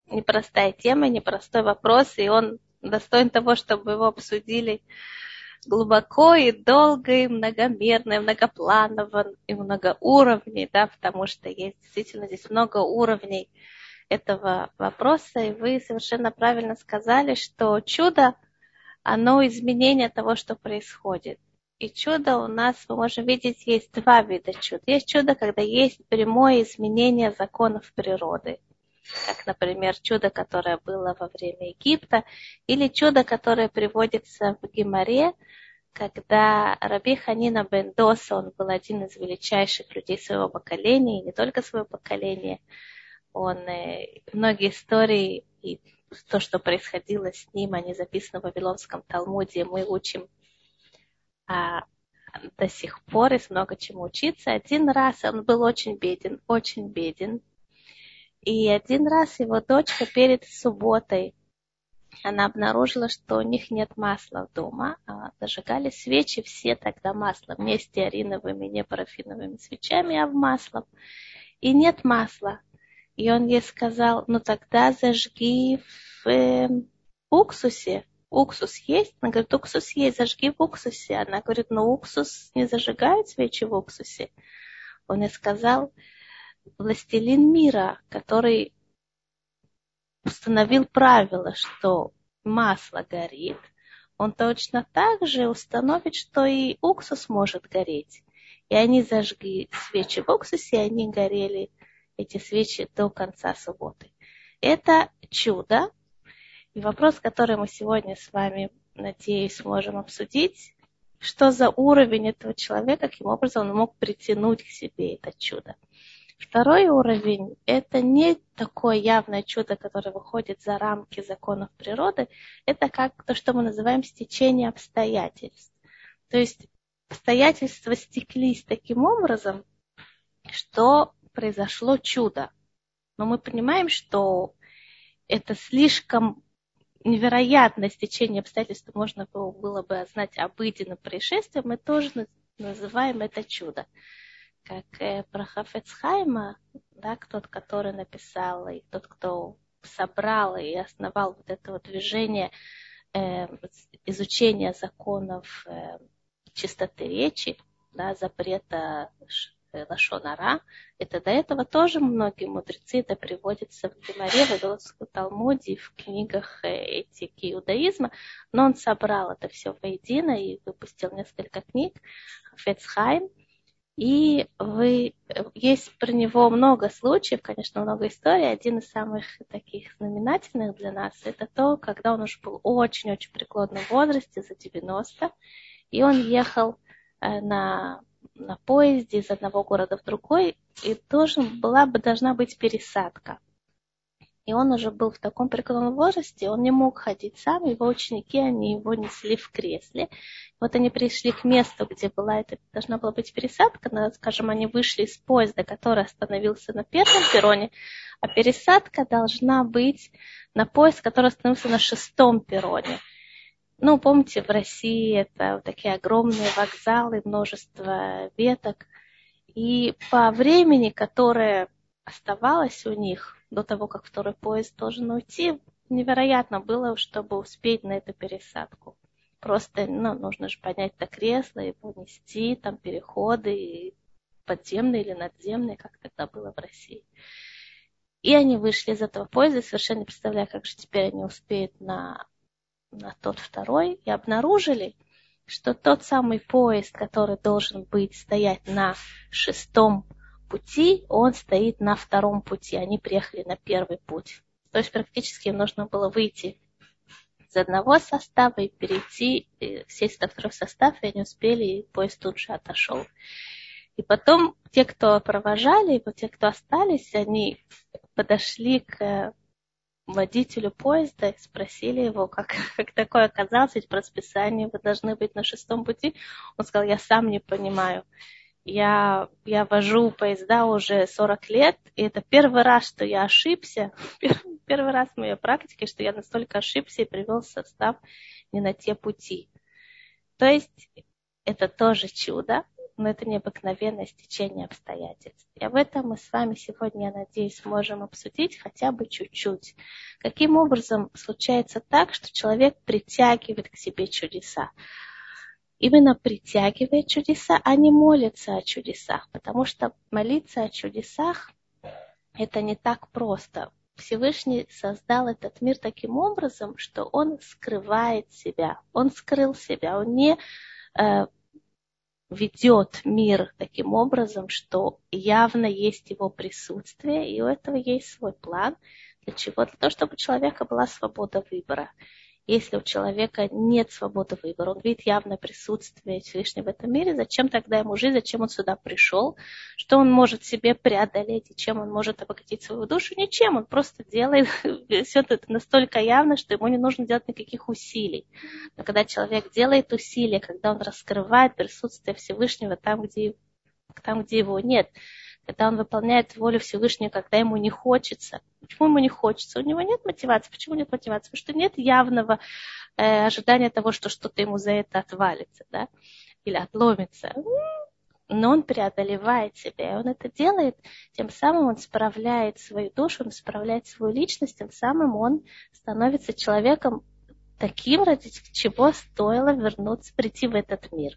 непростая тема, непростой вопрос, и он достоин того, чтобы его обсудили глубоко и долго, и многомерно, и многопланово, и многоуровней, да, потому что есть действительно здесь много уровней этого вопроса, и вы совершенно правильно сказали, что чудо, оно изменение того, что происходит. И чудо у нас, мы можем видеть, есть два вида чуд. Есть чудо, когда есть прямое изменение законов природы, как, например, чудо, которое было во время Египта, или чудо, которое приводится в Гемаре, когда Раби Ханина бен Доса, он был один из величайших людей своего поколения, и не только своего поколения, он многие истории и то, что происходило с ним, они записаны в Вавилонском Талмуде, мы учим до сих пор, есть много чему учиться. Один раз он был очень беден, и один раз его дочка перед субботой, она обнаружила, что у них нет масла дома, а зажигали свечи все тогда маслом, не стеариновыми, не парафиновыми свечами, а в маслом. И нет масла. И он ей сказал, ну тогда зажги в уксусе. Уксус есть? Она говорит, уксус есть, зажги в уксусе. Она говорит, но уксус не зажигают свечи в уксусе. Он ей сказал, властелин мира, который установил правило, что масло горит, он точно так же установит, что и уксус может гореть. И они зажгли свечи в уксусе, и они горели, эти свечи, до конца субботы. Это чудо. И вопрос, который мы сегодня с вами, надеюсь, можем обсудить, что за уровень этого человека, каким образом он мог притянуть к себе это чудо. Второй уровень – это не такое явное чудо, которое выходит за рамки законов природы. Это как то, что мы называем стечение обстоятельств. То есть обстоятельства стеклись таким образом, что произошло чудо. Но мы понимаем, что это слишком невероятное стечение обстоятельств, можно было бы назвать обыденным происшествием, мы тоже называем это чудо. Как про Хафец Хаима, да, тот, который написал, и тот, кто собрал и основал вот это вот движение изучения законов чистоты речи, да, запрета лашон ара. Это до этого тоже многие мудрецы, это приводится в Гемаре, в Вавилонском Талмуде, в книгах этики иудаизма, но он собрал это все воедино и выпустил несколько книг, Хафец Хаим. И есть про него много случаев, конечно, много историй. Один из самых таких знаменательных для нас – это то, когда он уже был очень-очень преклонном возрасте, за 90, и он ехал на поезде из одного города в другой, и должна быть пересадка. И он уже был в таком преклонном возрасте, он не мог ходить сам, его ученики, они его несли в кресле. Вот они пришли к месту, где должна была быть пересадка, скажем, они вышли из поезда, который остановился на первом перроне, а пересадка должна быть на поезд, который остановился на 6-м перроне. Ну, помните, в России это вот такие огромные вокзалы, множество веток. И по времени, которое оставалось у них до того, как второй поезд должен уйти, невероятно было, чтобы успеть на эту пересадку. Просто нужно же поднять это кресло, его нести, там переходы, подземные или надземные, как тогда было в России. И они вышли из этого поезда, совершенно не представляя, как же теперь они успеют на тот второй, и обнаружили, что тот самый поезд, который должен стоять на 6-м пути, он стоит на 2-м пути. Они приехали на 1-й путь. То есть практически им нужно было выйти из одного состава и перейти, сесть на 2-й состав, и они успели, и поезд тут же отошел. И потом те, кто провожали его, те, кто остались, они подошли к водителю поезда и спросили его, как такое оказалось, ведь по расписанию вы должны быть на 6-м пути. Он сказал, я сам не понимаю. Я вожу поезда уже 40 лет, и это первый раз, что я ошибся, первый раз в моей практике, что я настолько ошибся и привел состав не на те пути. То есть это тоже чудо, но это необыкновенное стечение обстоятельств. И об этом мы с вами сегодня, я надеюсь, сможем обсудить хотя бы чуть-чуть. Каким образом случается так, что человек притягивает к себе чудеса? Именно притягивает чудеса, а не молится о чудесах, потому что молиться о чудесах – это не так просто. Всевышний создал этот мир таким образом, что он скрывает себя, он скрыл себя, он не ведет мир таким образом, что явно есть его присутствие, и у этого есть свой план. Для чего? Для того, чтобы у человека была свобода выбора. Если у человека нет свободы выбора, он видит явное присутствие Всевышнего в этом мире, зачем тогда ему жить, зачем он сюда пришел, что он может себе преодолеть, и чем он может обогатить свою душу? Ничем, он просто делает, все это настолько явно, что ему не нужно делать никаких усилий. Но когда человек делает усилия, когда он раскрывает присутствие Всевышнего там, где его нет, когда он выполняет волю Всевышнего, когда ему не хочется. Почему ему не хочется? У него нет мотивации. Почему нет мотивации? Потому что нет явного ожидания того, что что-то ему за это отвалится, да? Или отломится. Но он преодолевает себя, и он это делает, тем самым он справляет свою душу, он справляет свою личность, тем самым он становится человеком таким, ради чего стоило прийти в этот мир.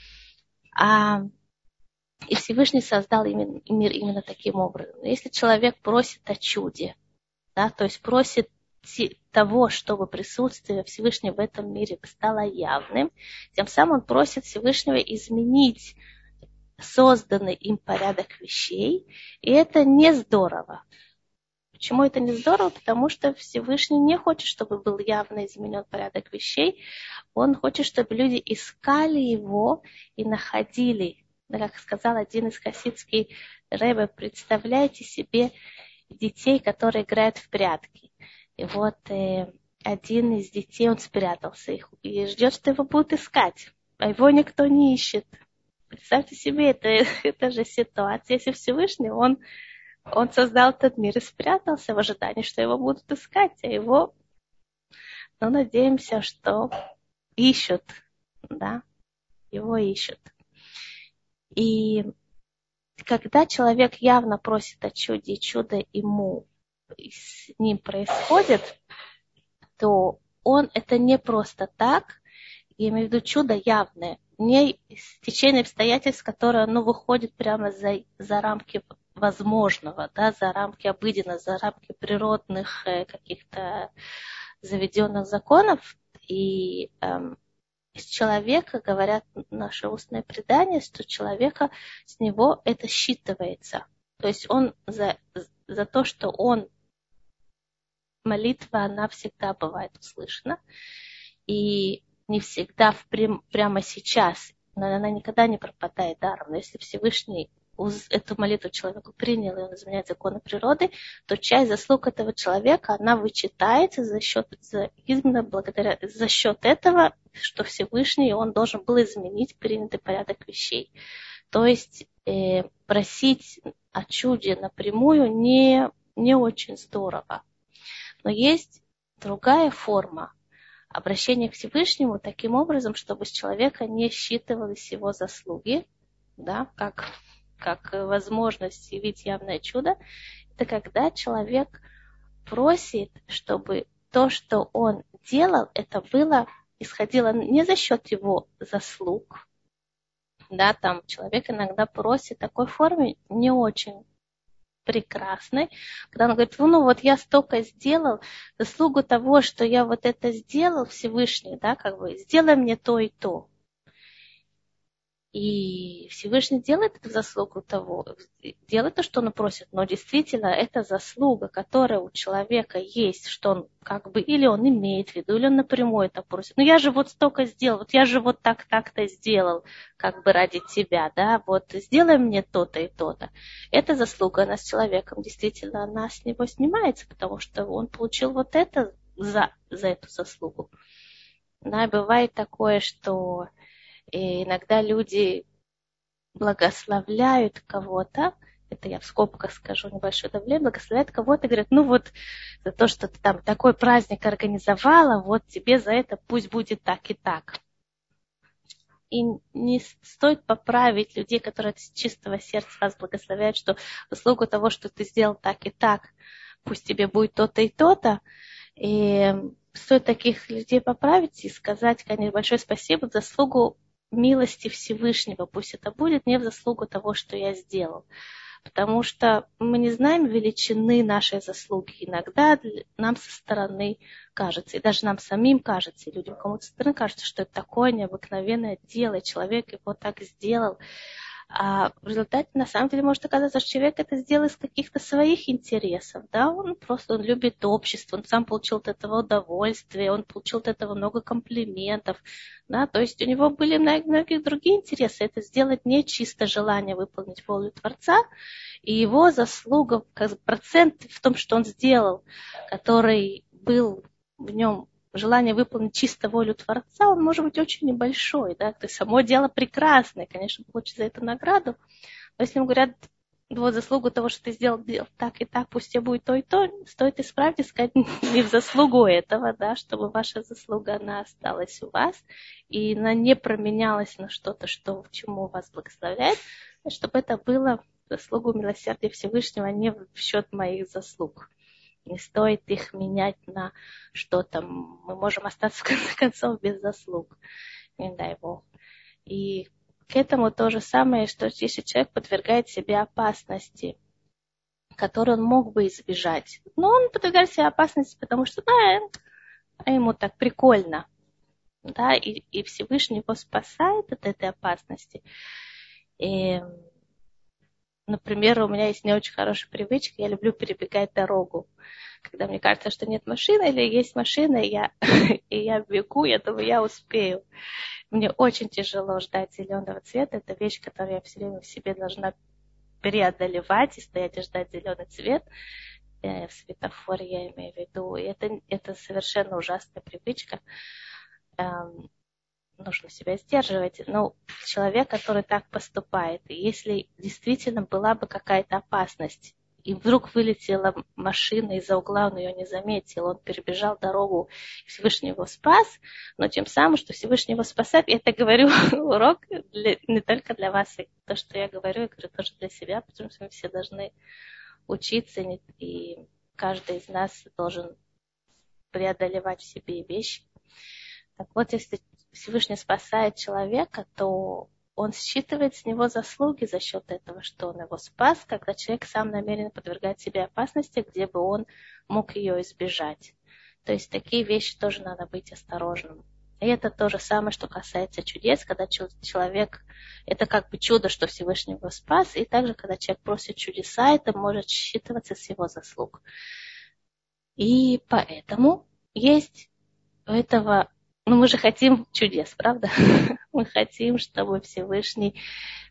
И Всевышний создал мир именно таким образом. Если человек просит о чуде, да, то есть просит того, чтобы присутствие Всевышнего в этом мире стало явным, тем самым он просит Всевышнего изменить созданный им порядок вещей, и это не здорово. Почему это не здорово? Потому что Всевышний не хочет, чтобы был явно изменен порядок вещей. Он хочет, чтобы люди искали его и находили. Как сказал один из хасидских ребе, представляйте себе детей, которые играют в прятки. И вот один из детей, он спрятался и ждет, что его будут искать, а его никто не ищет. Представьте себе, это же ситуация. Если Всевышний, он создал этот мир и спрятался в ожидании, что его будут искать, а его, надеемся, что ищут, да, его ищут. И когда человек явно просит о чуде, и чудо с ним происходит, то это не просто так, я имею в виду чудо явное, не стечение обстоятельств, которое выходит прямо за рамки возможного, да, за рамки обыденного, за рамки природных каких-то заведенных законов. И из человека, говорят наши устные предания, что человека, с него это считывается. То есть он за то, что он молитва, она всегда бывает услышана. И не всегда прямо сейчас, но она никогда не пропадает даром. Но если Всевышний эту молитву человеку принял, и он изменяет законы природы, то часть заслуг этого человека, она вычитается за счет этого, что Всевышний, он должен был изменить принятый порядок вещей. То есть просить о чуде напрямую не очень здорово. Но есть другая форма обращения к Всевышнему таким образом, чтобы с человека не считывались его заслуги, да, как возможность явить явное чудо. Это когда человек просит, чтобы то, что он делал, это исходило не за счет его заслуг. Да, там человек иногда просит в такой форме не очень прекрасной, когда он говорит, я столько сделал, заслугу того, что я вот это сделал, Всевышний, да, сделай мне то и то. И Всевышний делает это в заслугу того, делает то, что он просит, но действительно это заслуга, которая у человека есть, что он или он имеет в виду, или он напрямую это просит. Я же вот столько сделал, я же вот так-то сделал, ради тебя, да, сделай мне то-то и то-то. Эта заслуга, она с человеком, действительно, она с него снимается, потому что он получил вот это за эту заслугу. Да, бывает такое, что и иногда люди благословляют кого-то, это я в скобках скажу небольшое давление, благословляют кого-то, говорят, за то, что ты там такой праздник организовала, тебе за это пусть будет так и так. и не стоит поправить людей, которые от чистого сердца вас благословляют, что в заслугу того, что ты сделал так и так, пусть тебе будет то-то и то-то. И стоит таких людей поправить и сказать, конечно, большое спасибо в заслугу милости Всевышнего. Пусть это будет не в заслугу того, что я сделал. Потому что мы не знаем величины нашей заслуги. Иногда нам со стороны кажется, и даже нам самим кажется, и людям кому-то со стороны кажется, что это такое необыкновенное дело, и человек его так сделал. А в результате, на самом деле, может оказаться, что человек это сделал из каких-то своих интересов. Да? Он любит общество, он сам получил от этого удовольствие, он получил от этого много комплиментов. Да? То есть у него были многие другие интересы. Это сделать не чисто желание выполнить волю Творца, и его заслуга, процент в том, что он сделал, который был в нем желание выполнить чисто волю Творца, он может быть очень небольшой. Да? То есть само дело прекрасное, конечно, получит за это награду. Но если ему говорят, вот заслугу того, что ты сделал так и так, пусть тебе будет то и то, стоит исправить и сказать не в заслугу этого, да, чтобы ваша заслуга, она осталась у вас, и она не променялась на что-то, что, чему вас благословляет, чтобы это было в заслугу милосердия Всевышнего, а не в счет моих заслуг. Не стоит их менять на что-то. Мы можем остаться, в конце концов, без заслуг. Не дай Бог. И к этому то же самое, что если человек подвергает себе опасности, которую он мог бы избежать. Но он подвергает себе опасности, потому что ему так прикольно. Да, и Всевышний его спасает от этой опасности. И, например, у меня есть не очень хорошая привычка, я люблю перебегать дорогу. Когда мне кажется, что нет машины или есть машина, и я бегу, я думаю, я успею. Мне очень тяжело ждать зеленого цвета. Это вещь, которую я все время в себе должна преодолевать и стоять и ждать зеленый цвет. В светофоре я имею в виду. И это совершенно ужасная привычка. Нужно себя сдерживать. Но человек, который так поступает, и если действительно была бы какая-то опасность, и вдруг вылетела машина из-за угла, он ее не заметил, он перебежал дорогу, Всевышний его спас, но тем самым, что Всевышний его спасает, я это говорю, урок не только для вас, и то, что я говорю тоже для себя, потому что мы все должны учиться, и каждый из нас должен преодолевать в себе вещи. Так вот, если Всевышний спасает человека, то он считывает с него заслуги за счет этого, что он его спас, когда человек сам намеренно подвергает себе опасности, где бы он мог ее избежать. То есть такие вещи тоже надо быть осторожным. И это то же самое, что касается чудес, когда человек, это как бы чудо, что Всевышний его спас, и также, когда человек просит чудеса, это может считываться с его заслуг. И поэтому есть у этого... мы же хотим чудес, правда? Мы хотим, чтобы Всевышний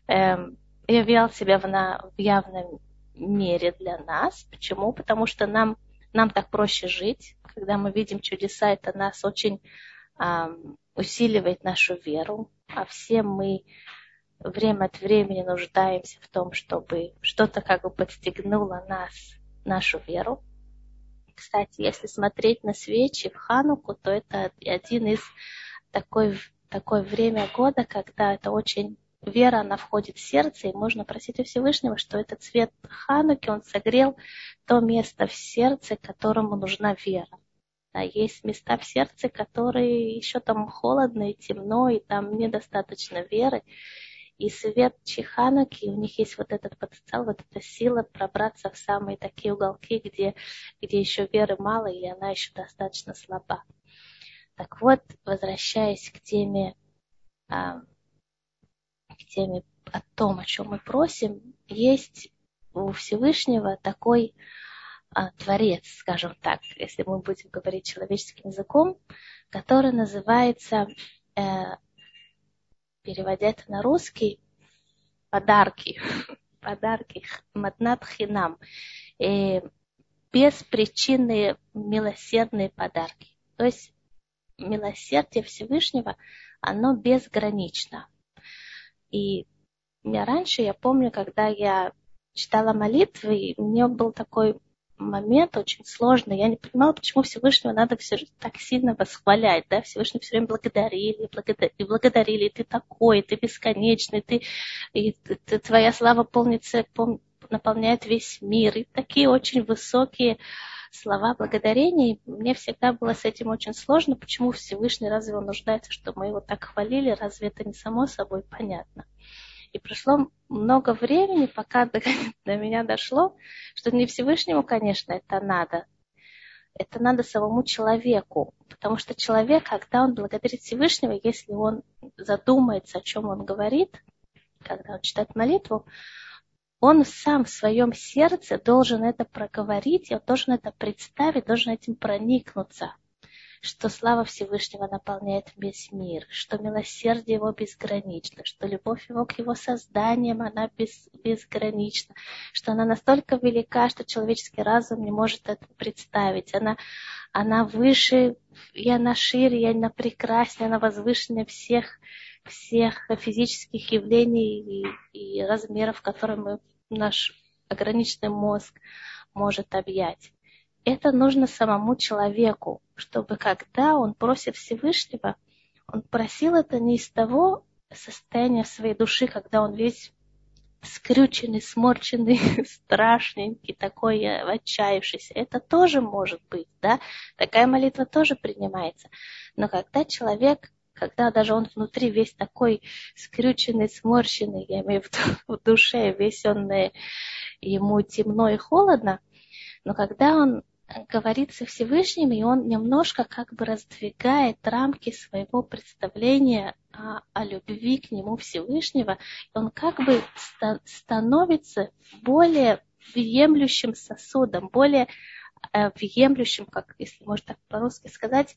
являл себя в явном мере для нас. Почему? Потому что нам так проще жить. Когда мы видим чудеса, это нас очень усиливает нашу веру. А все мы время от времени нуждаемся в том, чтобы что-то как бы подстегнуло нашу веру. Кстати, если смотреть на свечи в Хануку, то это один из такое время года, когда это очень вера, она входит в сердце, и можно просить у Всевышнего, что этот цвет Хануки, он согрел то место в сердце, которому нужна вера. Да, есть места в сердце, которые еще там холодно и темно, и там недостаточно веры. И свет Хануки, у них есть вот этот потенциал, вот эта сила пробраться в самые такие уголки, где еще веры мало, или она еще достаточно слаба. Так вот, возвращаясь к теме о том, о чем мы просим, есть у Всевышнего такой творец, скажем так, если мы будем говорить человеческим языком, который называется, переводя это на русский, подарки, матнат хинам, беспричинные милосердные подарки. То есть милосердие Всевышнего, оно безгранично. И раньше, я помню, когда я читала молитвы, у меня был такой момент очень сложный. Я не понимала, почему Всевышнего надо все так сильно восхвалять. Да? Всевышнего все время благодарили. И ты такой, ты бесконечный, твоя слава наполняет весь мир. И такие очень высокие слова благодарения. И мне всегда было с этим очень сложно. Почему Всевышний, разве он нуждается, чтобы мы его так хвалили? Разве это не само собой понятно? И прошло много времени, пока до меня дошло, что не Всевышнему, конечно, это надо. Это надо самому человеку. Потому что человек, когда он благодарит Всевышнего, если он задумается, о чем он говорит, когда он читает молитву, он сам в своем сердце должен это проговорить, он должен это представить, должен этим проникнуться, что слава Всевышнего наполняет весь мир, что милосердие его безгранично, что любовь его к его созданиям, она безгранична, что она настолько велика, что человеческий разум не может это представить. Она выше, и она шире, и она прекраснее, она возвышеннее всех физических явлений и размеров, которые наш ограниченный мозг может объять. Это нужно самому человеку, чтобы когда он просит Всевышнего, он просил это не из того состояния своей души, когда он весь скрюченный, сморченный, страшненький, такой отчаявшийся. Это тоже может быть, да? Такая молитва тоже принимается. Но когда даже он внутри весь такой скрюченный, сморщенный, я имею в виду в душе, весь он, ему темно и холодно, но когда он говорит со Всевышним, и он немножко как бы раздвигает рамки своего представления о любви к нему Всевышнего, он как бы становится более въемлющим сосудом, более въемлющим, как, если можно так по-русски сказать,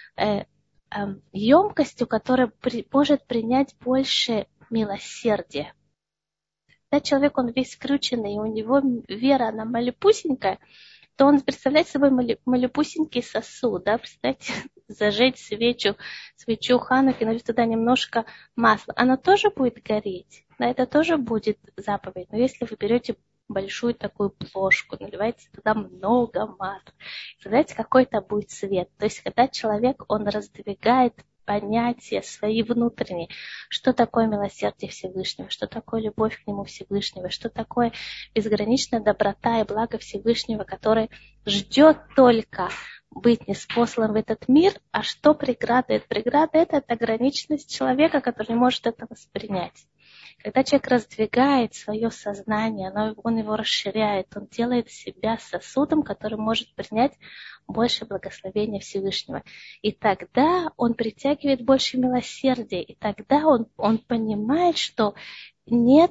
емкостью, которая может принять больше милосердия. Когда человек, он весь скрюченный, и у него вера, она малюпусенькая, то он представляет собой малюпусенький сосуд, да, представьте, зажечь свечу Хануки, налить туда немножко масла, она тоже будет гореть, да, это тоже будет заповедь, но если вы берете большую такую плошку, наливаете туда много масла, представляете, какой это будет цвет, то есть когда человек, он раздвигает понятия свои внутренние, что такое милосердие Всевышнего, что такое любовь к нему Всевышнего, что такое безграничная доброта и благо Всевышнего, который ждет только быть неспослан в этот мир, а что преграда? Преграда это ограниченность человека, который не может это воспринять. Когда человек раздвигает свое сознание, он его расширяет, он делает себя сосудом, который может принять больше благословения Всевышнего. И тогда он притягивает больше милосердия, и тогда он понимает, что нет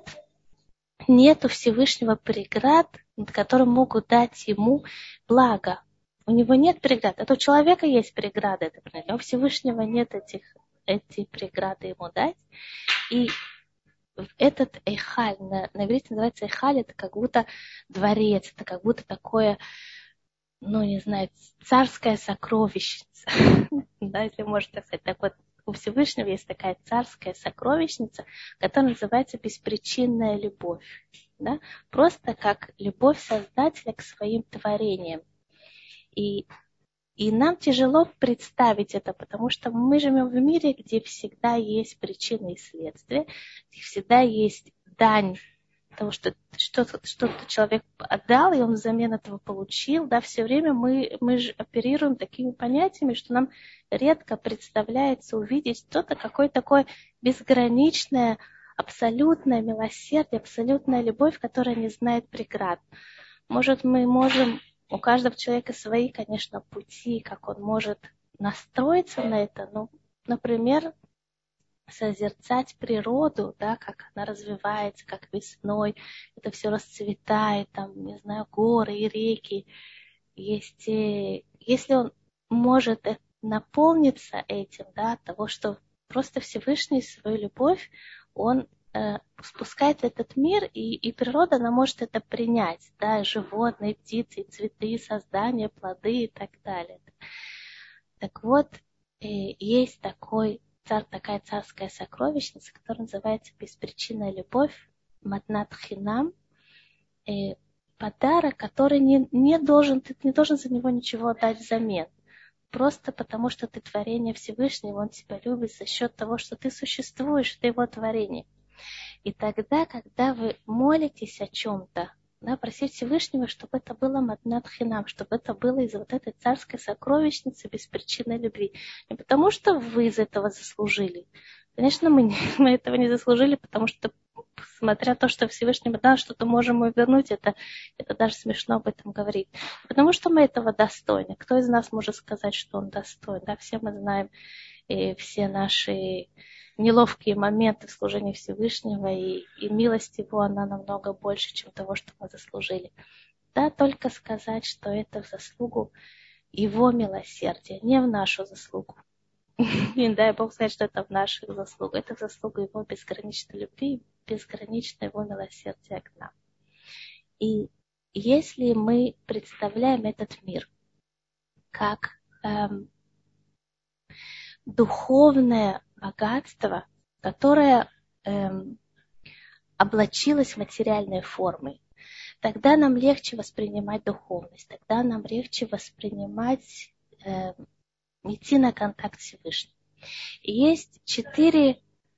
у Всевышнего преград, которые могут дать ему благо. У него нет преград. Это у человека есть преграды, а у Всевышнего нет эти преграды ему дать. И этот эйхаль, на иврите называется эйхаль, это как будто дворец, это как будто такое, не знаю, царская сокровищница. Да, если можно так сказать. Так вот, у Всевышнего есть такая царская сокровищница, которая называется беспричинная любовь. Да? Просто как любовь Создателя к своим творениям. И нам тяжело представить это, потому что мы живем в мире, где всегда есть причины и следствия, где всегда есть дань того, что что-то человек отдал, и он взамен этого получил. Да, все время мы же оперируем такими понятиями, что нам редко представляется увидеть что-то, какое-то такое безграничное, абсолютное милосердие, абсолютная любовь, которая не знает преград. Может, мы можем... У каждого человека свои, конечно, пути, как он может настроиться на это. Например, созерцать природу, да, как она развивается, как весной это все расцветает, не знаю, горы и реки. Если он может наполниться этим, да, того, что просто Всевышний свою любовь, он спускает в этот мир, и природа, она может это принять, да, животные, птицы, цветы, создания, плоды и так далее. Так вот, есть такая царская сокровищница, которая называется беспричинная любовь, матнат хинам. подарок, который не должен, ты не должен за него ничего отдать взамен. Просто потому, что ты творение Всевышнего, Он тебя любит за счет того, что ты существуешь, ты Его творение. И тогда, когда вы молитесь о чем-то, да, просить Всевышнего, чтобы это было матнат хинам, чтобы это было из вот этой царской сокровищницы беспричинной любви. Не потому, что вы из этого заслужили. Конечно, мы этого не заслужили, потому что, смотря то, что Всевышний дал, что-то можем мы вернуть, это даже смешно об этом говорить. Потому что мы этого достойны. Кто из нас может сказать, что он достоин? Да, все мы знаем, и все наши неловкие моменты в служении Всевышнего, и милость Его, она намного больше, чем того, что мы заслужили. Да, только сказать, что это в заслугу Его милосердия, не в нашу заслугу. Не дай Бог сказать, что это в нашу заслугу. Это в заслугу Его безграничной любви, безграничной Его милосердия к нам. И если мы представляем этот мир как духовное богатство, которое облачилось в материальные формы, тогда нам легче воспринимать духовность, тогда нам легче воспринимать, идти на контакт с Всевышним. И есть четыре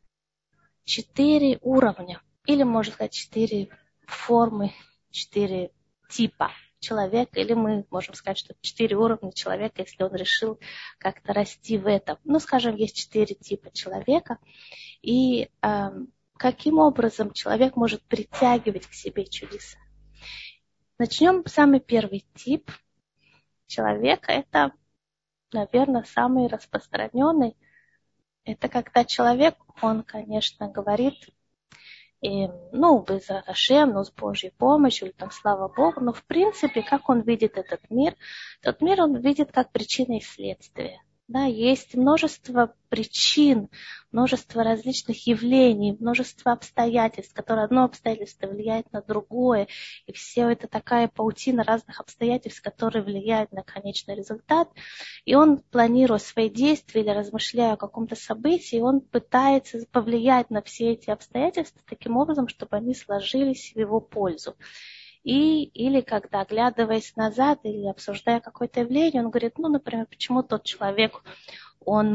уровня, или, можно сказать, 4 формы, 4 типа человека, или мы можем сказать, что 4 уровня человека, если он решил как-то расти в этом. Ну, скажем, есть 4 типа человека, и каким образом человек может притягивать к себе чудеса. Начнем самый первый тип человека, это, наверное, самый распространенный. Это когда человек, он, конечно, говорит, без Рашем, с Божьей помощью, или там слава Богу, но в принципе, как он видит этот мир он видит как причины и следствия. Да, есть множество причин, множество различных явлений, множество обстоятельств, которые одно обстоятельство влияет на другое, и все это такая паутина разных обстоятельств, которые влияют на конечный результат. И он, планируя свои действия или размышляя о каком-то событии, он пытается повлиять на все эти обстоятельства таким образом, чтобы они сложились в его пользу. Или когда, оглядываясь назад или обсуждая какое-то явление, он говорит, например, почему тот человек, он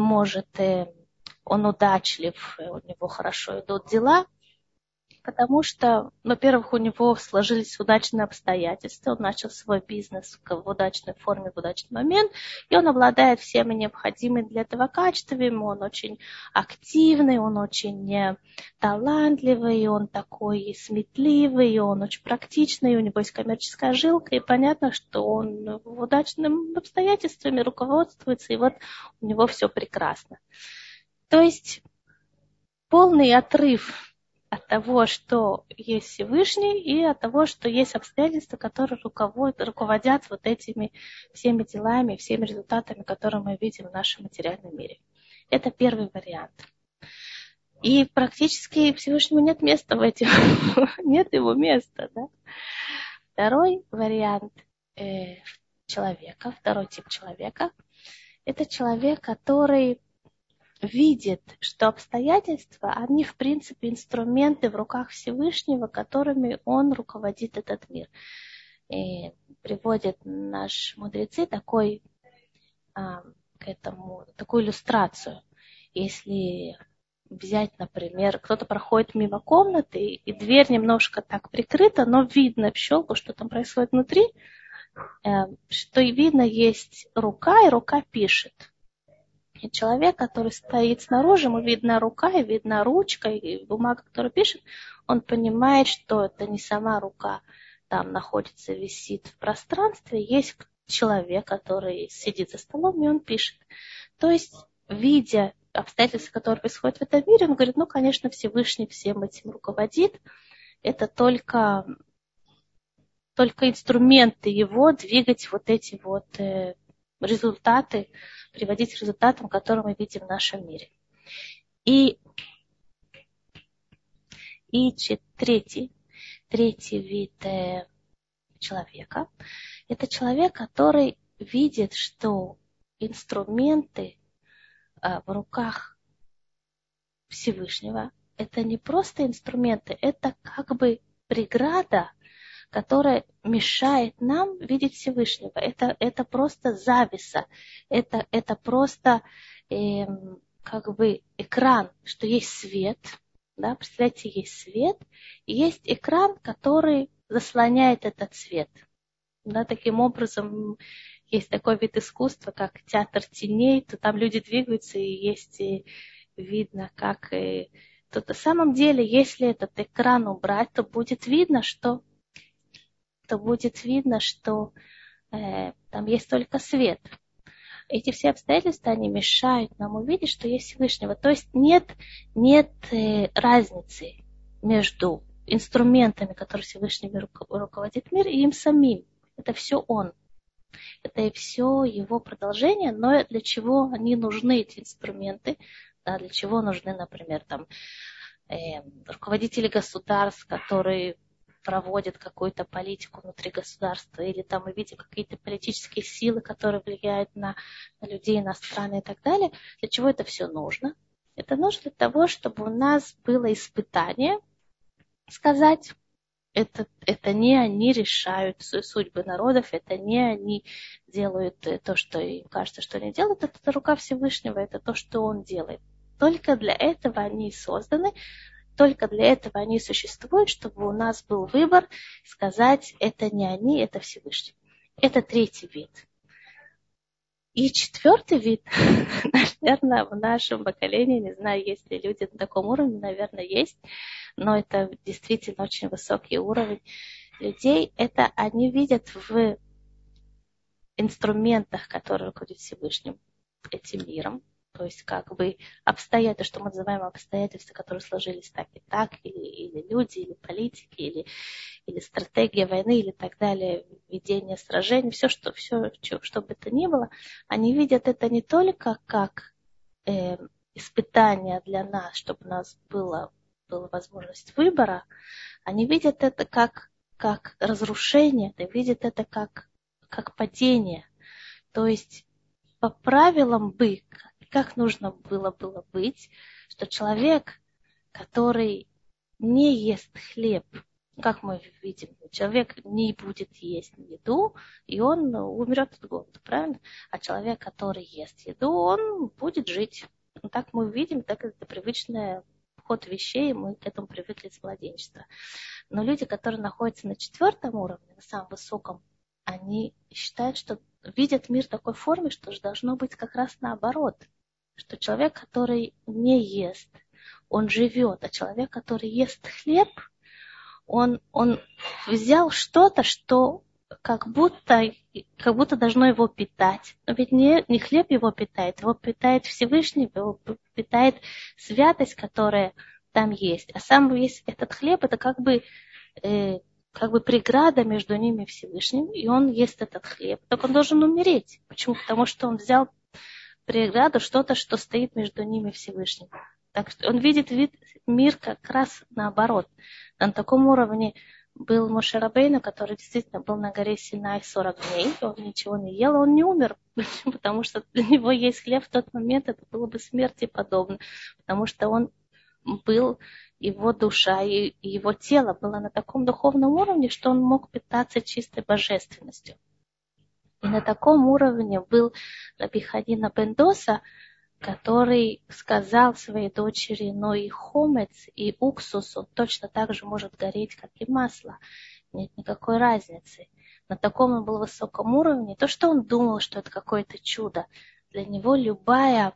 удачлив, у него хорошо идут дела, потому что, во-первых, у него сложились удачные обстоятельства, он начал свой бизнес в удачной форме, в удачный момент, и он обладает всеми необходимыми для этого качествами, он очень активный, он очень талантливый, он такой сметливый, он очень практичный, у него есть коммерческая жилка, и понятно, что он в удачными обстоятельствами руководствуется, и вот у него все прекрасно. То есть полный отрыв от того, что есть Всевышний, и от того, что есть обстоятельства, которые руководят вот этими всеми делами, всеми результатами, которые мы видим в нашем материальном мире. Это первый вариант. И практически Всевышнему нет места в этих, нет его места. Да? Второй вариант человека, второй тип человека, это человек, который видит, что обстоятельства, они в принципе инструменты в руках Всевышнего, которыми он руководит этот мир. И приводят наши мудрецы такую иллюстрацию. Если взять, например, кто-то проходит мимо комнаты, и дверь немножко так прикрыта, но видно в щелку, что там происходит внутри, что и видно, есть рука, и рука пишет. И человек, который стоит снаружи, ему видна рука, и видна ручка, и бумага, которую пишет, он понимает, что это не сама рука там находится, висит в пространстве, есть человек, который сидит за столом, и он пишет. То есть, видя обстоятельства, которые происходят в этом мире, он говорит, конечно, Всевышний всем этим руководит, это только инструменты его двигать вот эти вот результаты, приводить к результатам, которые мы видим в нашем мире. И третий вид человека, это человек, который видит, что инструменты в руках Всевышнего, это не просто инструменты, это как бы преграда, которая мешает нам видеть Всевышнего. Это просто завеса, это просто как бы экран, что есть свет. Да? Представляете, есть свет, и есть экран, который заслоняет этот свет. Да? Таким образом, есть такой вид искусства, как театр теней, то там люди двигаются, и есть и видно, как... то на самом деле, если этот экран убрать, то будет видно, что там есть только свет. Эти все обстоятельства, они мешают нам увидеть, что есть Всевышнего. То есть нет разницы между инструментами, которые Всевышний руководит мир, и им самим. Это все Он. Это и все его продолжение, но для чего они нужны, эти инструменты? Да, для чего нужны, например, руководители государств, которые проводят какую-то политику внутри государства, или там мы видим какие-то политические силы, которые влияют на людей, на страны и так далее. Для чего это все нужно? Это нужно для того, чтобы у нас было испытание, сказать, это не они решают судьбы народов, это не они делают то, что им кажется, что они делают, это рука Всевышнего, это то, что Он делает. Только для этого они и созданы, только для этого они существуют, чтобы у нас был выбор сказать, это не они, это Всевышний. Это третий вид. И четвертый вид, наверное, в нашем поколении, не знаю, есть ли люди на таком уровне, наверное, есть, но это действительно очень высокий уровень людей. Это они видят в инструментах, которые руководят Всевышним, этим миром. То есть как бы обстоятельства, что мы называем обстоятельства, которые сложились так и так, или люди, или политики, или стратегия войны, или так далее, ведение сражений, все, что бы это ни было, они видят это не только как испытание для нас, чтобы у нас была возможность выбора, они видят это как разрушение, они видят это как падение. То есть по правилам как нужно было быть, что человек, который не ест хлеб, как мы видим, человек не будет есть еду, и он умрет от голода, правильно? А человек, который ест еду, он будет жить. Так мы видим, так это привычный ход вещей, мы к этому привыкли с младенчества. Но люди, которые находятся на 4 уровне, на самом высоком, они считают, что видят мир в такой форме, что же должно быть как раз наоборот. Что человек, который не ест, он живет, а человек, который ест хлеб, он взял что-то, что как будто должно его питать. Но ведь не хлеб его питает Всевышний, его питает святость, которая там есть. А сам весь этот хлеб, это как бы преграда между ними и Всевышним, и он ест этот хлеб. Так он должен умереть. Почему? Потому что он взял преграду, что-то, что стоит между ними и Всевышним. Так что он видит мир как раз наоборот. На таком уровне был Моше Рабейну, который действительно был на горе Синай 40 дней, он ничего не ел, он не умер, потому что для него есть хлеб в тот момент, это было бы смерти подобно, потому что он был, его душа и его тело было на таком духовном уровне, что он мог питаться чистой божественностью. И на таком уровне был Раби Ханина бен Доса, который сказал своей дочери, но и хомец, и уксус, он точно так же может гореть, как и масло. Нет никакой разницы. На таком он был высоком уровне. То, что он думал, что это какое-то чудо, для него любое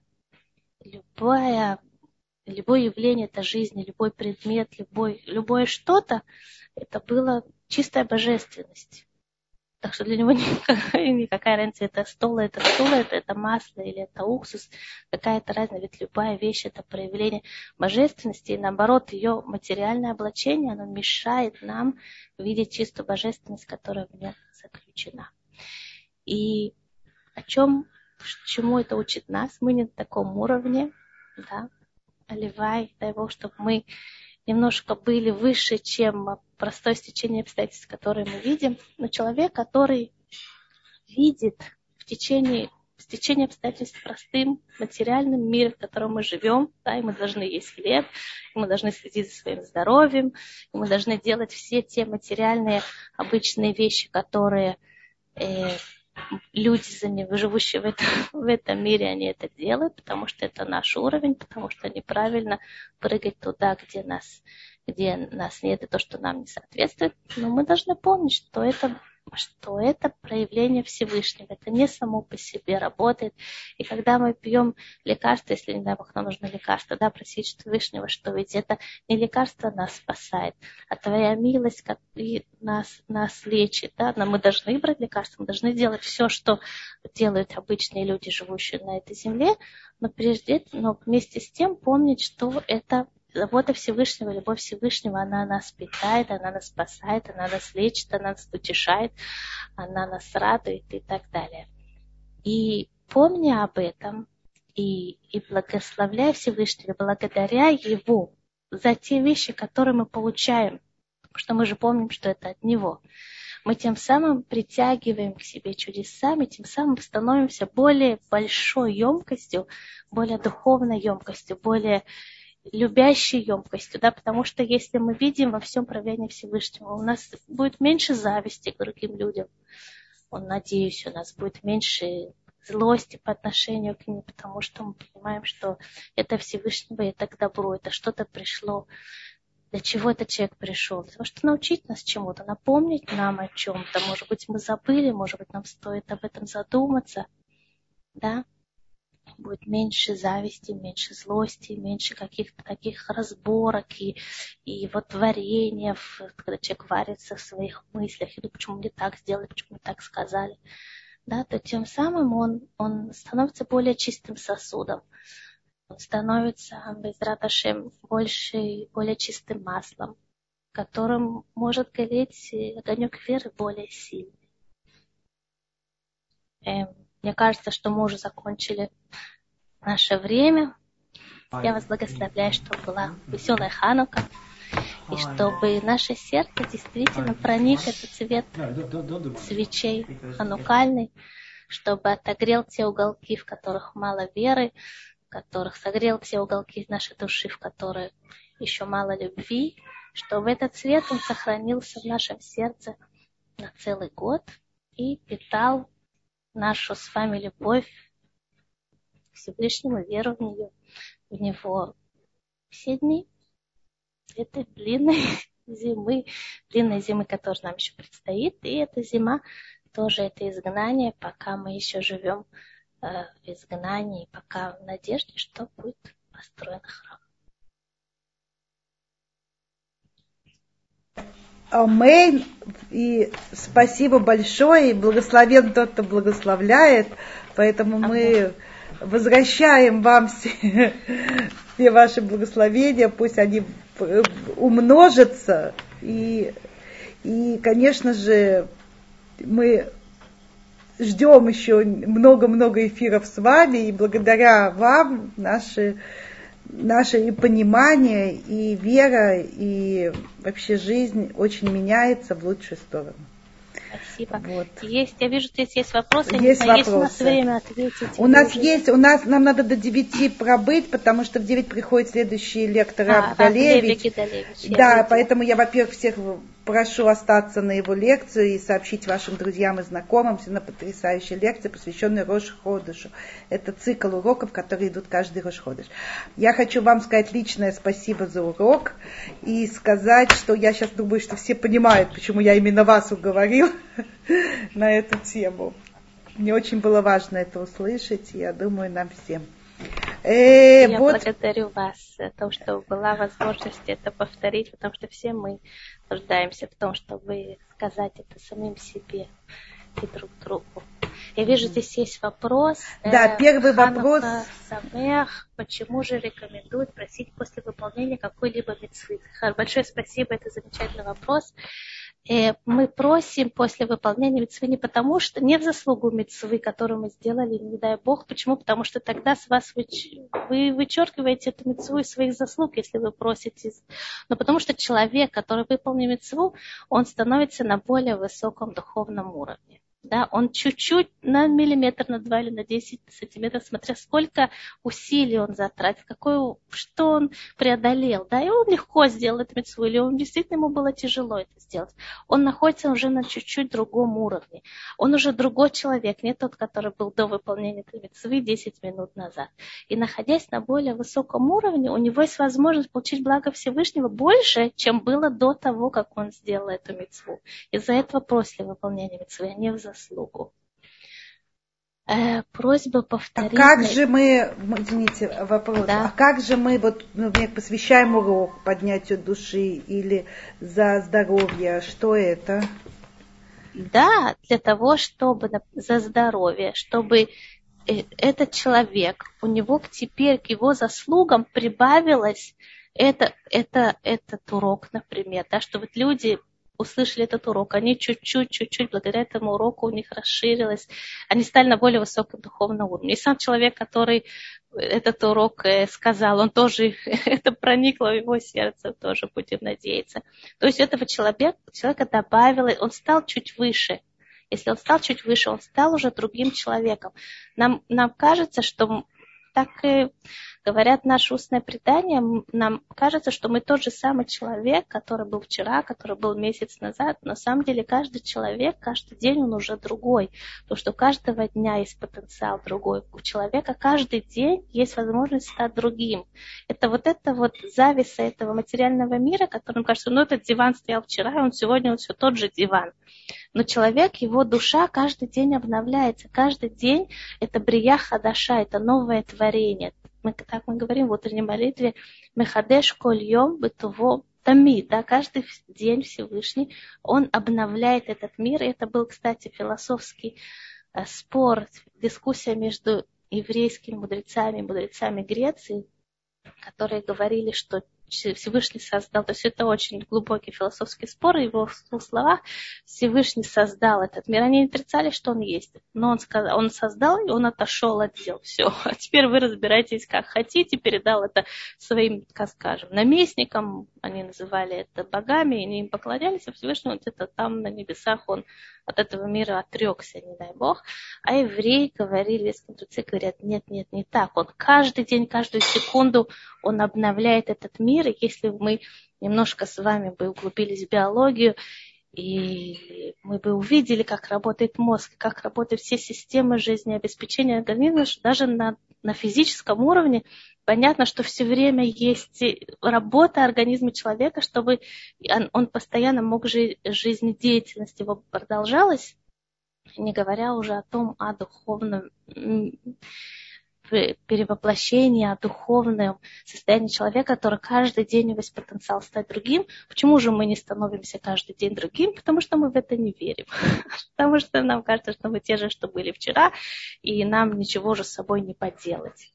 явление это жизни, любой предмет, любое что-то, это было чистая божественность. Так что для него никакая разница, это стол, это масло или это уксус, какая-то разница, ведь любая вещь это проявление божественности, и наоборот, ее материальное облачение, оно мешает нам видеть чистую божественность, которая в нем заключена. И чему это учит нас? Мы не на таком уровне, да, Аливай, дай Бог, чтобы мы немножко были выше, чем простое стечение обстоятельств, которые мы видим. Но человек, который видит в течение стечение обстоятельств простым материальным миром, в котором мы живем, да, и мы должны есть хлеб, и мы должны следить за своим здоровьем, и мы должны делать все те материальные обычные вещи, которые люди, живущие в этом мире, они это делают, потому что это наш уровень, потому что неправильно прыгать туда, где нас нет, и то, что нам не соответствует. Но мы должны помнить, что это проявление Всевышнего. Это не само по себе работает. И когда мы пьем лекарства, если, не дай Бог, нам нужно лекарство, да, просить Всевышнего, что ведь это не лекарство нас спасает, а твоя милость, как и нас лечит. Да? Но мы должны брать лекарства, мы должны делать все, что делают обычные люди, живущие на этой земле, но вместе с тем помнить, что это забота Всевышнего, любовь Всевышнего, она нас питает, она нас спасает, она нас лечит, она нас утешает, она нас радует и так далее. И помня об этом, и благословляя Всевышнего, благодаря Его за те вещи, которые мы получаем, потому что мы же помним, что это от Него, мы тем самым притягиваем к себе чудесами, тем самым становимся более большой емкостью, более духовной емкостью, более любящей емкостью, да, потому что если мы видим во всем проявление Всевышнего, у нас будет меньше зависти к другим людям. Надеюсь, у нас будет меньше злости по отношению к ним, потому что мы понимаем, что это Всевышнего, это к добру, это что-то пришло. Для чего этот человек пришел? Для того, чтобы научить нас чему-то, напомнить нам о чем-то. Может быть, мы забыли, может быть, нам стоит об этом задуматься, да? Будет меньше зависти, меньше злости, меньше каких-то таких разборок и вот варенья, когда человек варится в своих мыслях, и почему мне так сделали, почему мне так сказали, да, то тем самым он становится более чистым сосудом, он становится, Безрат Ашем, более чистым маслом, которым может гореть огонек веры более сильный. Мне кажется, что мы уже закончили наше время. Я вас благословляю, чтобы была веселая Ханука, и чтобы наше сердце действительно проник этот цвет свечей ханукальный, чтобы отогрел те уголки, в которых мало веры, в которых согрел те уголки нашей души, в которых еще мало любви, чтобы этот цвет, он сохранился в нашем сердце на целый год и питал нашу с вами любовь к Всевышнему, веру в Него все дни этой длинной зимы, которая нам еще предстоит. И эта зима тоже это изгнание, пока мы еще живем в изгнании, пока в надежде, что будет построен храм. Аминь. И спасибо большое. И благословен тот, кто благословляет. Поэтому мы возвращаем вам все ваши благословения. Пусть они умножатся. И конечно же, мы ждем еще много-много эфиров с вами. И благодаря вам наше и понимание, и вера, и вообще жизнь очень меняется в лучшую сторону. Спасибо. Вот. Я вижу, здесь есть вопросы. Есть вопросы. У нас время ответить. Нам надо до 9 пробыть, потому что в 9 приходит следующий лектор Рав Галевич. Да, поэтому я, во-первых, всех прошу остаться на его лекцию и сообщить вашим друзьям и знакомым на потрясающей лекции, посвященной Рош Ходышу. Это цикл уроков, которые идут каждый Рош Ходыш. Я хочу вам сказать личное спасибо за урок и сказать, что я сейчас думаю, что все понимают, почему я именно вас уговорил на эту тему. Мне очень было важно это услышать, и я думаю, нам всем. Я благодарю вас за то, что была возможность это повторить, потому что все мы нуждаемся в том, чтобы сказать это самим себе и друг другу. Я вижу, здесь есть вопрос. Да, первый вопрос. Самех, почему же рекомендуют просить после выполнения какой-либо мицвы? Большое спасибо, это замечательный вопрос. Мы просим после выполнения мицвы не потому, что не в заслугу мицвы, которую мы сделали, не дай Бог. Почему? Потому что тогда с вас вы вычеркиваете эту мицву из своих заслуг, если вы просите. Но потому что человек, который выполнил мицву, он становится на более высоком духовном уровне. Да, он чуть-чуть на миллиметр, на 2 или на 10 сантиметров, смотря сколько усилий он затратил, что он преодолел. Да, и он легко сделал эту мицву, или он действительно ему было тяжело это сделать. Он находится уже на чуть-чуть другом уровне. Он уже другой человек, не тот, который был до выполнения этой мицвы 10 минут назад. И находясь на более высоком уровне, у него есть возможность получить благо Всевышнего больше, чем было до того, как он сделал эту мицву. Из-за этого после выполнения мицвы, а не в заслугу. Просьба повторить. А как же мы, извините, вопрос, да. А как же мы посвящаем урок поднятию души или за здоровье? Что это? Да, для того, чтобы за здоровье, чтобы этот человек, у него теперь к его заслугам прибавилось этот урок, например, да, что вот люди услышали этот урок, они чуть-чуть, благодаря этому уроку у них расширилось, они стали на более высоком духовном уровне. И сам человек, который этот урок сказал, он тоже, это проникло в его сердце, тоже будем надеяться. То есть этого человека добавило, он стал чуть выше. Если он стал чуть выше, он стал уже другим человеком. Нам кажется, что так и говорят наши устные предания, нам кажется, что мы тот же самый человек, который был вчера, который был месяц назад. На самом деле каждый человек, каждый день он уже другой. Потому что у каждого дня есть потенциал другой. У человека каждый день есть возможность стать другим. Это вот зависа этого материального мира, которым кажется, этот диван стоял вчера, и он все тот же диван. Но человек, его душа каждый день обновляется. Каждый день это брия хадаша, это новое творение. Так мы говорим в утренней молитве, мехадеш коль йом бетуво тамид. Да, каждый день Всевышний, он обновляет этот мир. И это был, кстати, философский спор, дискуссия между еврейскими мудрецами и мудрецами Греции, которые говорили, что Всевышний создал, то есть это очень глубокий философский спор, его в двух словах, Всевышний создал этот мир. Они не отрицали, что он есть, но он создал, и он отошел от дел. Все, а теперь вы разбирайтесь как хотите, передал это своим, как скажем, наместникам, они называли это богами, и они им поклонялись, а Всевышний вот где-то там на небесах, он от этого мира отрекся, не дай Бог. А евреи говорили, мудрецы говорят, нет, не так. Он каждый день, каждую секунду он обновляет этот мир. И если мы немножко с вами бы углубились в биологию, и мы бы увидели, как работает мозг, как работают все системы жизнеобеспечения организма, что даже на физическом уровне понятно, что все время есть работа организма человека, чтобы он постоянно мог жизнедеятельность его продолжалась, не говоря уже о духовном перевоплощении, о духовном состоянии человека, который каждый день у него есть потенциал стать другим. Почему же мы не становимся каждый день другим? Потому что мы в это не верим. Потому что нам кажется, что мы те же, что были вчера, и нам ничего же с собой не поделать.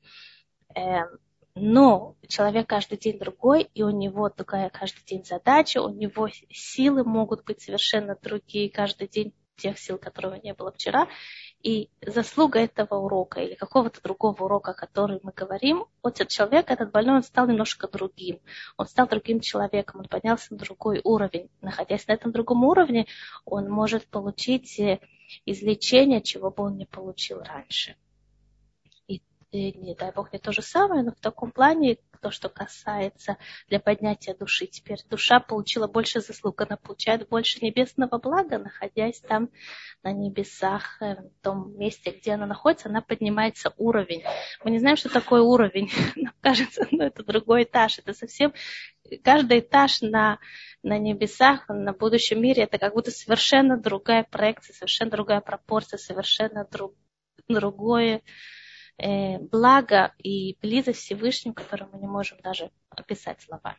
Но человек каждый день другой, и у него такая каждый день задача, у него силы могут быть совершенно другие каждый день, тех сил, которого не было вчера. И заслуга этого урока или какого-то другого урока, о котором мы говорим, вот этот человек, этот больной, он стал немножко другим. Он стал другим человеком, он поднялся на другой уровень. Находясь на этом другом уровне, он может получить излечение, чего бы он не получил раньше. И не дай Бог, не то же самое, но в таком плане, то, что касается для поднятия души. Теперь душа получила больше заслуг, она получает больше небесного блага, находясь там на небесах, в том месте, где она находится, она поднимается уровень. Мы не знаем, что такое уровень. Нам кажется, это другой этаж. Это совсем каждый этаж на небесах, на будущем мире, это как будто совершенно другая проекция, совершенно другая пропорция, совершенно другое благо и близость Всевышнему, которую мы не можем даже описать словами.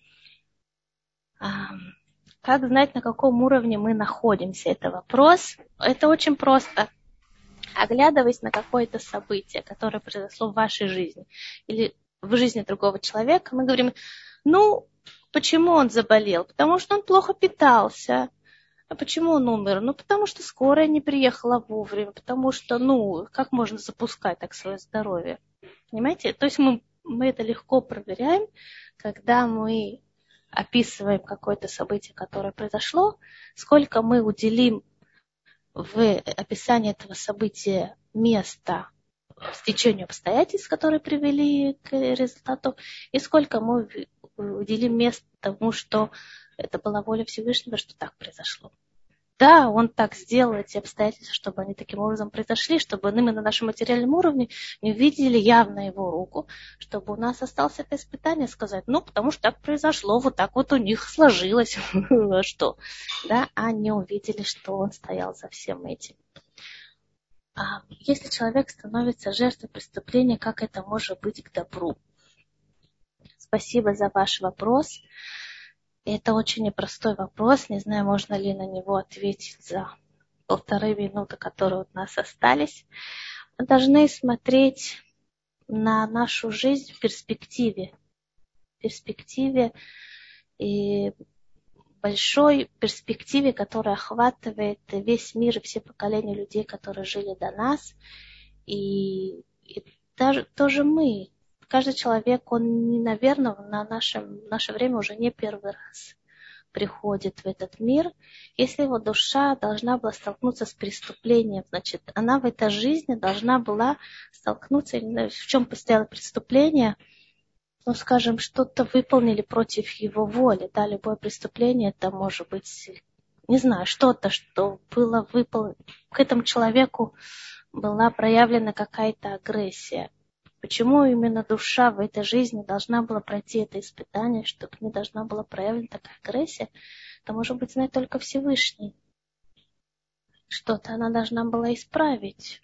Как знать, на каком уровне мы находимся? Это вопрос. Это очень просто. Оглядываясь на какое-то событие, которое произошло в вашей жизни или в жизни другого человека, мы говорим, почему он заболел? Потому что он плохо питался. А почему он умер? Потому что скорая не приехала вовремя, потому что, как можно запускать так свое здоровье? Понимаете? То есть мы это легко проверяем, когда мы описываем какое-то событие, которое произошло, сколько мы уделим в описании этого события место стечению обстоятельств, которые привели к результату, и сколько мы уделим места тому, что это была воля Всевышнего, что так произошло. Да, он так сделал эти обстоятельства, чтобы они таким образом произошли, чтобы мы на нашем материальном уровне не увидели явно его руку, чтобы у нас осталось это испытание сказать, потому что так произошло, вот так вот у них сложилось, что, да, а не увидели, что он стоял за всем этим. Если человек становится жертвой преступления, как это может быть к добру? Спасибо за ваш вопрос. Это очень непростой вопрос. Не знаю, можно ли на него ответить за 1,5 минуты, которые у нас остались. Мы должны смотреть на нашу жизнь в перспективе. И большой перспективе, которая охватывает весь мир и все поколения людей, которые жили до нас. И даже тоже мы. Каждый человек, он, наверное, в наше время уже не первый раз приходит в этот мир. Если его душа должна была столкнуться с преступлением, значит, она в этой жизни должна была столкнуться, я не знаю, в чем постояло преступление, скажем, что-то выполнили против его воли. Да, любое преступление, это может быть, не знаю, что-то, что было выполнено. К этому человеку была проявлена какая-то агрессия. Почему именно душа в этой жизни должна была пройти это испытание, чтобы не должна была проявлена такая агрессия? Это может быть знать только Всевышний. Что-то она должна была исправить.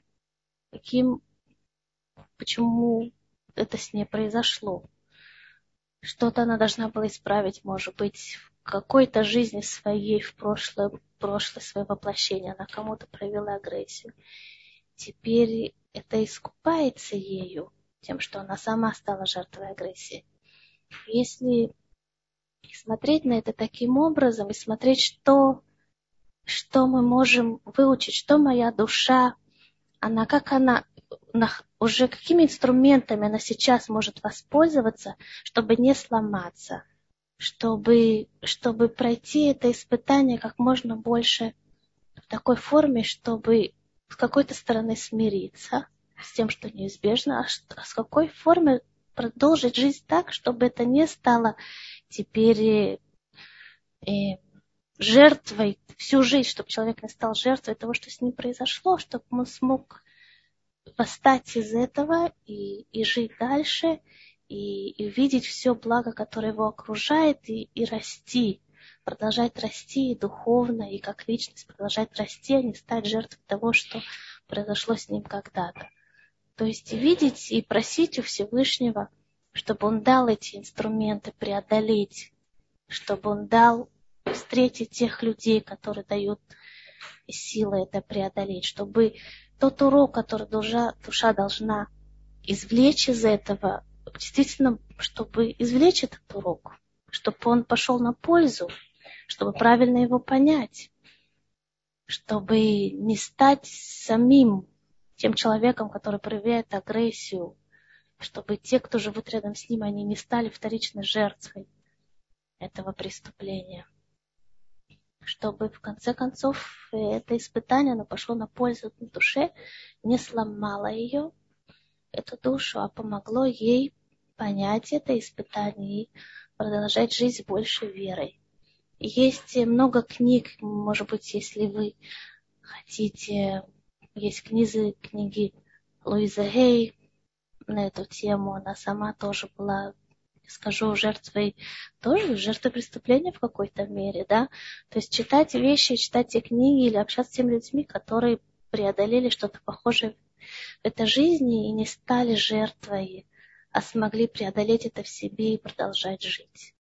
Почему это с ней произошло? Что-то она должна была исправить, может быть, в какой-то жизни своей, в прошлое свое воплощение. Она кому-то проявила агрессию. Теперь это искупается ею, тем, что она сама стала жертвой агрессии. Если смотреть на это таким образом, и смотреть, что мы можем выучить, что моя душа, уже какими инструментами она сейчас может воспользоваться, чтобы не сломаться, чтобы пройти это испытание как можно больше в такой форме, чтобы с какой-то стороны смириться с тем, что неизбежно, а с какой форме продолжить жизнь так, чтобы это не стало теперь жертвой всю жизнь, чтобы человек не стал жертвой того, что с ним произошло, чтобы он смог восстать из этого и жить дальше, и увидеть все благо, которое его окружает, и расти, продолжать расти и духовно, и как личность продолжать расти, а не стать жертвой того, что произошло с ним когда-то. То есть видеть и просить у Всевышнего, чтобы он дал эти инструменты преодолеть, чтобы он дал встретить тех людей, которые дают силы это преодолеть, чтобы тот урок, который душа должна извлечь из этого, действительно, чтобы извлечь этот урок, чтобы он пошел на пользу, чтобы правильно его понять, чтобы не стать самим тем человеком, который проявляет агрессию, чтобы те, кто живут рядом с ним, они не стали вторичной жертвой этого преступления. Чтобы в конце концов это испытание, оно пошло на пользу душе, не сломало ее, эту душу, а помогло ей понять это испытание и продолжать жизнь с большей верой. И есть много книг, может быть, если вы хотите, есть книги Луизы Хей на эту тему, она сама тоже была, скажу, жертвой преступления в какой-то мере, да. То есть читать вещи, читать те книги или общаться с теми людьми, которые преодолели что-то похожее в этой жизни и не стали жертвой, а смогли преодолеть это в себе и продолжать жить.